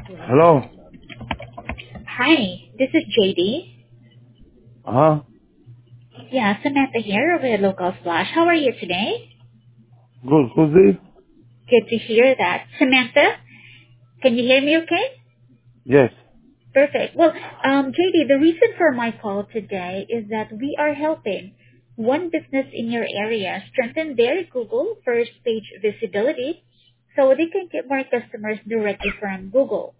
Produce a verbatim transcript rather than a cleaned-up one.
Hello. Hi, this is J D. Uh-huh. Yeah, Samantha here with Local Splash. How are you today? Good. Who's this? Good to hear that. Samantha, can you hear me okay? Yes. Perfect. Well, um, J D, the reason for my call today is that we are helping one business in your area strengthen their Google first page visibility so they can get more customers directly from Google.